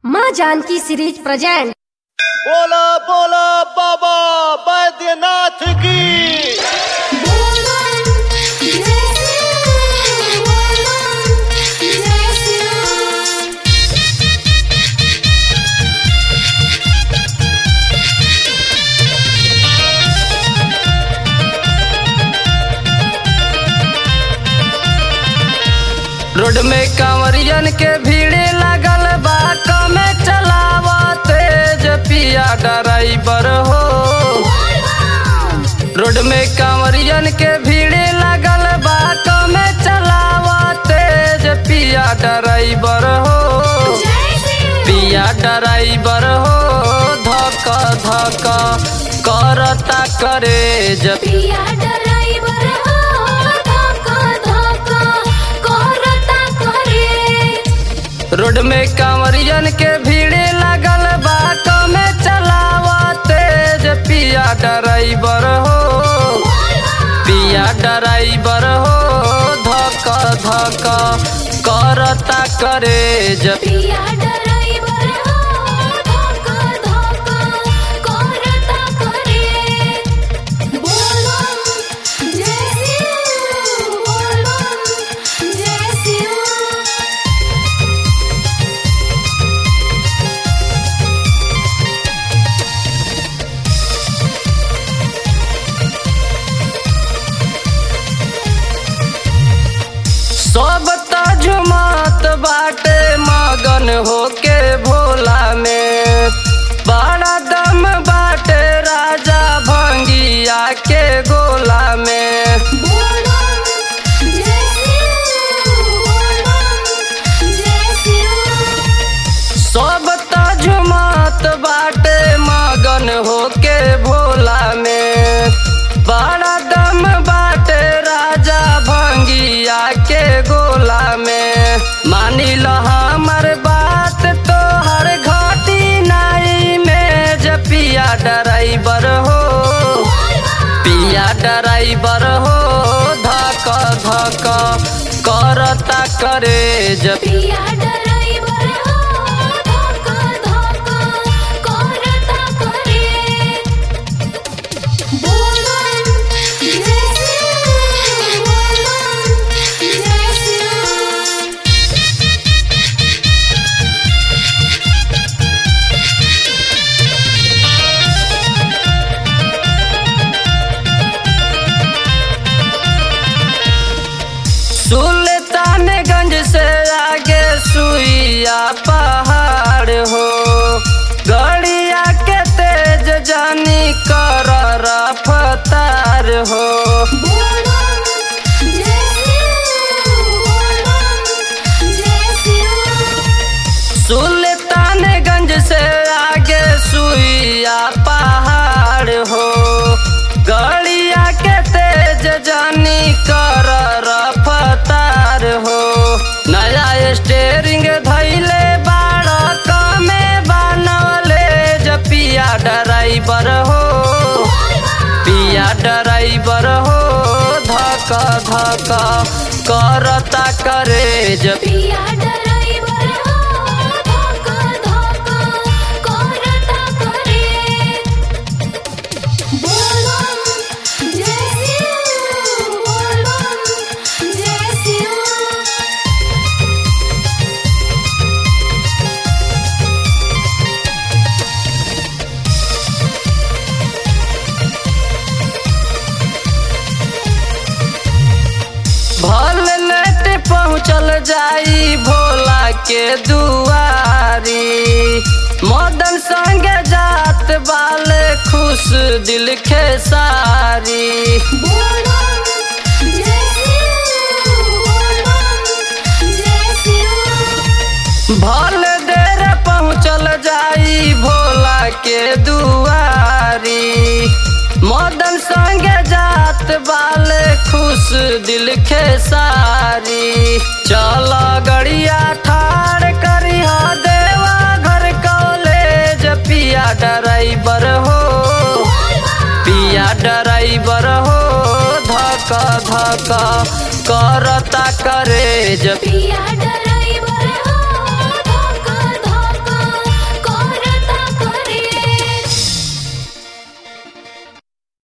माँ Janaki series present. बोला बोला बाबा बैद्यनाथ की। रोड में कांवरियन के भीड़ लागल बा, कमे चलावा तेज पिया ड्राइवर हो। रोड में कांवरियन के भीड़ लागल बा, कमे चलावा तेज पिया ड्राइवर हो। पिया ड्राइवर हो, धक धक करता करे जब पिया ड्राइवर हो, धक धक करता करे। रोड में कांवरियन के भीड़ लागल बा, कमे चलावा तेज पिया ड्राइवर हो। पिया ड्राइवर हो, धक धक करता करे जब पिया ड्राइवर हो, धक धक करता करे। बोलो जय शिव, बोलो जय शिव। सब झुमात बाटे मगन होके भोला में। बड़ा दम बाटे राजा भंगिया के गोला में। बोलो जय शिव, बोलो जय शिव। सब झुमात बाटे मगन होके भोला में। बड़ा दम बाटे राजा भंगिया के गोला में। मानी लो हमर बात तो हर घाटी नाई में जब पिया ड्राइवर हो। पिया ड्राइवर हो, धक धक करता करे जब पिया ड्राइवर हो, धक धक करता करे। बोलो जय शिव, बोलो जय शिव। सुल्तानगंज से आगे सुइया पहाड़ हो। गड़िया के तेज जानी कर रफ्तार हो। बोलो जय शिव, बोलो जय शिव। सुल्तानगंज से आगे सुइया पहाड़ हो। गड़िया के तेज जानी कर रफ्तार हो। नया स्टेरिंग धैले बाड़ा, कमे बनवले जब पिया ड्राइवर हो। पिया ड्राइवर हो, धक धक करता करे जब पिया ड्राइवर हो, धक धक करता करे। बोलो जय शिव, बोलो जय शिव। भल लेट पहुँचल जाई भोला के दुआरी। मदन संगे जात बाले खुश दिल खेसारी। बोलो जय शिव, बोलो जय शिव। भल देर पहुँचल जाई भोला के दुआरी। मदन संगे जात बाले खुश दिल खेसारी। चल गड़िया ठाड़ करी देवा घर कॉलेज पिया ड्राइवर हो। पिया ड्राइवर हो, धक धक करता करे जब पिया ड्राइवर